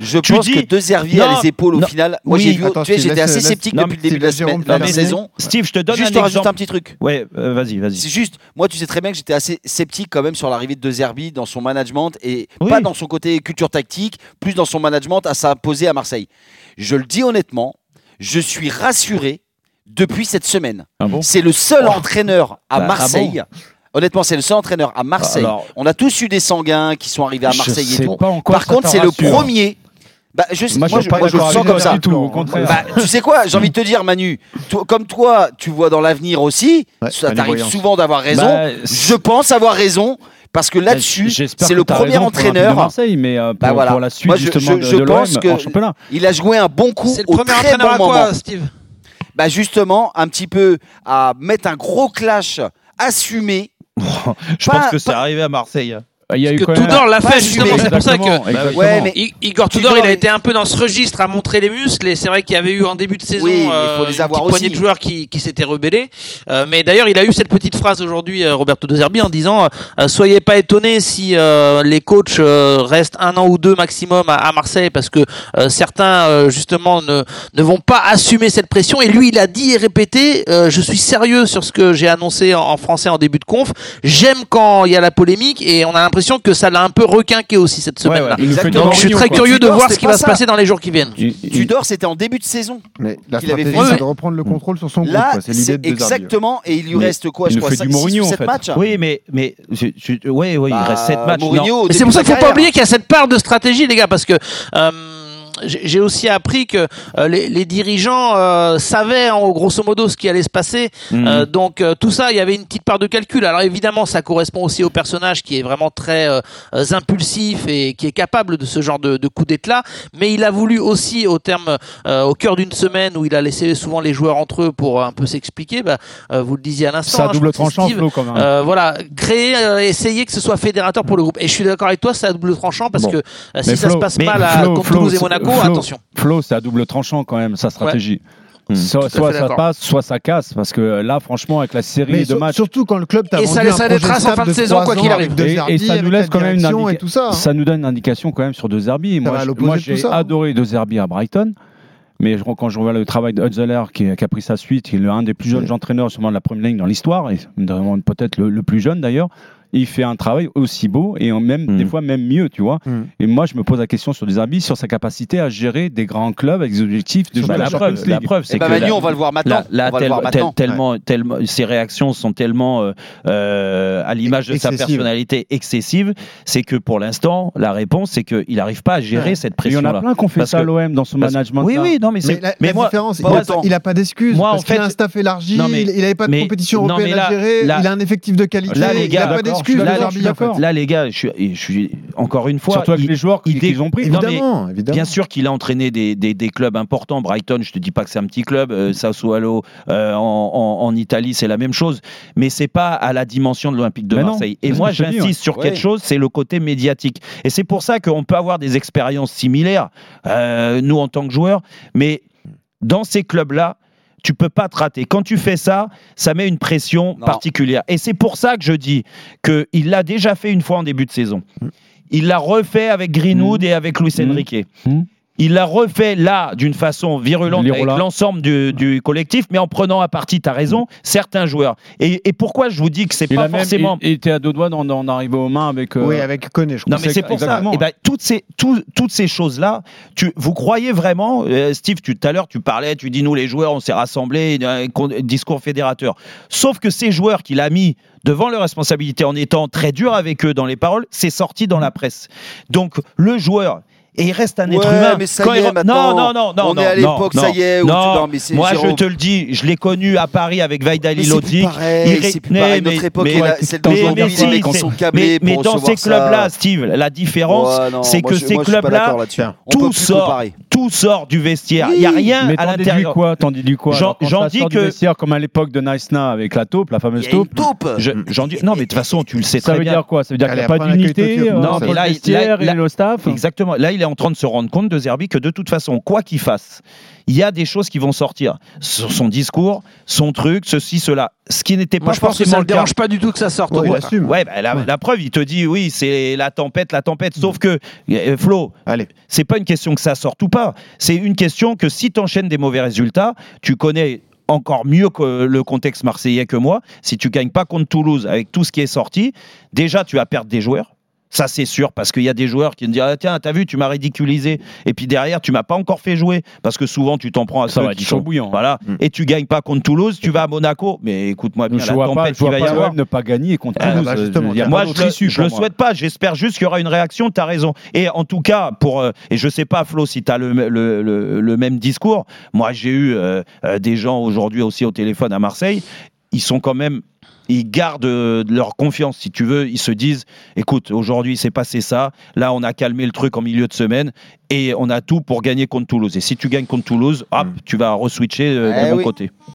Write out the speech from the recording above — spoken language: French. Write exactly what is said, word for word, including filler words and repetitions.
Je tu pense dis... que De Zerbi a les épaules au non, final. Moi, oui, j'ai vu. attends, tu sais, j'étais laisse, assez laisse, sceptique non, depuis le début de la semaine, de la saison. Steve, je te donne juste un pour rajouter exemple. un petit truc. Ouais, euh, vas-y, vas-y. C'est juste, moi, tu sais très bien que j'étais assez sceptique quand même sur l'arrivée de De Zerbi dans son management et Oui. pas dans son côté culture tactique, plus dans son management à s'imposer à Marseille. Je le dis honnêtement, je suis rassuré depuis cette semaine. Ah bon C'est le seul Oh. entraîneur à Bah, Marseille. ah Honnêtement, c'est le seul entraîneur à Marseille. Alors, On a tous eu des sanguins qui sont arrivés à Marseille je et sais tout. pas en quoi Par ça contre, te c'est le rassure. premier. Bah, je, Moi, moi, je suis pas moi, je le d'accord sens avec comme toi ça. du tout, au contraire. Bah, tu sais quoi, j'ai envie de te dire, Manu, toi- comme toi, tu vois dans l'avenir aussi, Ouais, ça pas les t'arrive voyances. souvent d'avoir raison. Bah, je pense avoir raison parce que là-dessus, J'espère c'est que le t'as premier raison pour l'Olympique de entraîneur. Marseille, mais euh, pour, Bah voilà. pour la suite Moi, je, justement je- de, je de pense l'O M que en championnat. il a joué un bon coup C'est le au premier très entraîneur bon à quoi, moment. Steve? Bah justement, un petit peu à mettre un gros clash assumé. Je Pas- pense que c'est pas- arrivé à Marseille. Il y a eu Que quand même- Tudor l'a pas fait justement, assumé. c'est pour ça que Exactement, exactement. Ouais, mais I- Igor Tudor, Tudor, il a il- été un peu dans ce registre à montrer les muscles et c'est vrai qu'il y avait eu en début de saison Oui, mais il faut euh, les une avoir petite poignée aussi. de joueurs qui, qui s'étaient rebellés. Euh, mais d'ailleurs, il a eu cette petite phrase aujourd'hui, euh, Roberto De Zerbi, en disant euh, soyez pas étonnés si euh, les coachs euh, restent un an ou deux maximum à, à Marseille parce que euh, certains euh, justement ne ne vont pas assumer cette pression. Et lui, il a dit et répété euh, je suis sérieux sur ce que j'ai annoncé en, en français en début de conf. J'aime quand il y a la polémique et on a l'impression que ça l'a un peu requinqué aussi cette Ouais, semaine-là. ouais, il nous fait Exactement. Donc je suis Mourinho, très quoi. curieux de Tudor, voir c'est ce qui pas va se ça. passer dans les jours qui viennent. Il- il- Tudor, c'était en début de saison. Mais la qu'il avait stratégie, fait. c'est de reprendre le contrôle sur son groupe. Là, quoi. C'est l'idée c'est de De Zerbi. exactement, et il lui Mais reste quoi, il je nous crois, fait cinq, du six Mourinho, ou en sept fait. matchs. Oui, mais, mais je, je, ouais, ouais, Bah, il reste sept matchs. Mourinho, Non. au Mais c'est début pour ça de qu'il sa faut pas carrière. oublier qu'il y a cette part de stratégie, les gars, parce que euh, j'ai j'ai aussi appris que euh, les, les dirigeants euh, savaient en grosso modo ce qui allait se passer. Mhm. Euh, donc euh, tout ça, il y avait une petite part de calcul. Alors évidemment, ça correspond aussi au personnage qui est vraiment très euh, impulsif et qui est capable de ce genre de, de coup d'éclat. Mais il a voulu aussi, au terme, euh, au cœur d'une semaine où il a laissé souvent les joueurs entre eux pour un peu s'expliquer. Bah, euh, vous le disiez à l'instant. C'est à hein, double je crois que c'est tranchant, Steve. Flo, quand même. Euh, voilà, créer, euh, essayer que ce soit fédérateur pour le groupe. Et je suis d'accord avec toi, c'est à double tranchant parce Bon. que euh, si Mais ça Flo- se passe mais mal à, Flo, contre Flo, Toulouse et c'est- Monaco, Flo, attention. Flo, c'est à double tranchant quand même, sa stratégie. Hmm. Soit, Tout à soit fait ça d'accord. passe, soit ça casse. Parce que là, franchement, avec la série Mais de sur- matchs, surtout quand le club t'a Et vendu ça laisse un des projet traces en stable fin de saison, trois quoi ans qu'il avec arrive. De Et- et Zerbi, ça nous avec laisse la quand même une direction et indica- tout ça. hein. ça nous donne une indication quand même sur De Zerbi. va Moi, à je- l'opposé moi de tout j'ai ça, hein. adoré De Zerbi à Brighton. Mais je- quand je vois le travail de Hutzler qui, qui a pris sa suite, qui est l'un des plus jeunes Ouais. entraîneurs sûrement de la Première Ligue dans l'histoire, et vraiment peut-être le, le plus jeune d'ailleurs, il fait un travail aussi beau et en même, Mm. des fois même mieux, tu vois. Mm. Et moi, je me pose la question sur De Zerbi, sur sa capacité à gérer des grands clubs avec des objectifs de Surtout jouer Bah, à la, la preuve, Champions la League. preuve, c'est Eh ben que Manu, la- on va le voir maintenant. Là, là, on va le tel- voir tel- maintenant. tellement, tellement, ses réactions sont tellement euh, euh, à l'image de sa Excessive. personnalité excessive, c'est que pour l'instant, la réponse, c'est qu'il n'arrive pas à gérer Ouais. cette Et il y en a pression-là. plein qui ont fait Parce ça à que- l'O M dans son Parce- management. Oui, oui, non, mais Mais c'est. la, mais la moi, différence, il pas a, autant. il a pas d'excuses Moi, en parce qu'il fait- a un staff élargi, Non, mais- il, il avait pas de mais- compétition non, européenne mais là- à gérer, là- il a un effectif de qualité, là, les il gars, a pas d'accord, d'excuses. je suis De d'accord, Zerbi, je suis en fait. d'accord. là, les gars, je suis, je suis encore une fois. Surtout avec il- les joueurs il qu'ils dé- ont pris. Non, mais Évidemment, évidemment. Bien sûr qu'il a entraîné des, des, des clubs importants. Brighton, je te dis pas que c'est un petit club. Euh, Sassuolo euh, en, en, en Italie, c'est la même chose. Mais c'est pas à la dimension de l'Olympique de Mais non, Marseille. c'est Et ce moi, que je te dis, j'insiste ouais. sur Ouais. quelque chose, c'est le côté médiatique. Et c'est pour ça qu'on peut avoir des expériences similaires, euh, nous en tant que joueurs. Mais dans ces clubs-là, tu peux pas te rater. Quand tu fais ça, ça met une pression Non. particulière. Et c'est pour ça que je dis qu'il l'a déjà fait une fois en début de saison. Il l'a refait avec Greenwood Mm. et avec Luis Mm. Enrique. Mm. Il l'a refait là d'une façon virulente avec Lirola. l'ensemble du, du collectif, mais en prenant à partie, tu as raison, certains joueurs. Et, et pourquoi je vous dis que c'est Il pas a même forcément... il- il était à deux doigts d'en d'en arriver aux mains avec. euh, Oui, avec Koné, je crois. Non, mais c'est pour exactement. ça. Eh ben, toutes ces, tout- toutes ces choses-là, tu, vous croyez vraiment, euh, Steve, tu, tout à l'heure, tu parlais, tu dis, nous, les joueurs, on s'est rassemblés, un con- discours fédérateur. Sauf que ces joueurs qu'il a mis devant leurs responsabilités en étant très dur avec eux dans les paroles, c'est sorti dans la presse. Donc, le joueur... Et il reste un être Ouais, humain. mais ça Quand y il est, re- maintenant, non, non, non, non. on non, est à non, l'époque, non, ça y est, où tu- non, non, mais c'est moi, Jérôme. je te le dis, je l'ai connu à Paris avec Vaidali Mais c'est plus Lodzic. pareil, Il c'est plus ré- pareil. mais- Notre époque, mais- est là, mais- celle mais- d'aujourd'hui, mais les si, mecs qui c'est- sont câblés mais, mais pour dans recevoir ces clubs-là, ça. Steve, la différence, Ouais, non, c'est moi, que je- ces moi, je suis pas clubs-là, d'accord là-dessus. On peut tout plus sort, comparer. tout sort du vestiaire. Il Oui. n'y a rien Mais à t'en déduis l'intérieur. quoi T'en déduis quoi J'en- Alors, quand j'en ça dis sort du que- vestiaire, comme à l'époque de Nice-Na avec la taupe, la Il fameuse y a une taupe. taupe. Je- j'en dis- non, mais de toute façon, tu le sais Ça très veut bien. dire quoi Ça veut dire qu'il n'y a Allez, pas après, on accueille d'unité Tokyo. euh, Non, entre mais là, le il- vestiaire là, là- et le staff. Exactement. Là, il est en train de se rendre compte de Zerbi que de toute façon, quoi qu'il fasse, il y a des choses qui vont sortir. Sur son discours, son truc, ceci, cela. Ce qui n'était Moi, pas je pense que forcément ça ne le cas. dérange pas du tout que ça sorte. Ouais, au il contraire. assume. Ouais, bah, la, la preuve, il te dit oui, c'est la tempête, la tempête. Sauf que, euh, Flo, Allez. c'est pas une question que ça sorte ou pas. C'est une question que si tu enchaînes des mauvais résultats, tu connais encore mieux que le contexte marseillais que moi. Si tu gagnes pas contre Toulouse avec tout ce qui est sorti, déjà tu vas perdre des joueurs. Ça, c'est sûr, parce qu'il y a des joueurs qui me disent ah, tiens, t'as vu, tu m'as ridiculisé. Et puis derrière, tu m'as pas encore fait jouer. Parce que souvent, tu t'en prends à Ça ceux va qui être chaud sont. bouillant. Voilà. Mm. Et tu gagnes pas contre Toulouse, tu vas à Monaco. Mais écoute-moi bien, Je la vois pas, tempête je vois qu'il va y pas avoir. l'O M ne pas gagner contre Ah, Toulouse. bah, justement, Il y a Moi, pas je d'autre le, issue je le pour moi. souhaite pas. J'espère juste qu'il y aura une réaction. Tu as raison. Et en tout cas, pour euh, et je sais pas, Flo, si tu as le, le, le, le même discours. Moi, j'ai eu euh, euh, des gens aujourd'hui aussi au téléphone à Marseille. Ils sont quand même. Ils gardent euh, leur confiance, si tu veux. Ils se disent, écoute, aujourd'hui, il s'est passé ça. Là, on a calmé le truc en milieu de semaine et on a tout pour gagner contre Toulouse. Et si tu gagnes contre Toulouse, hop, tu vas re-switcher euh, Eh d'un bon oui. côté.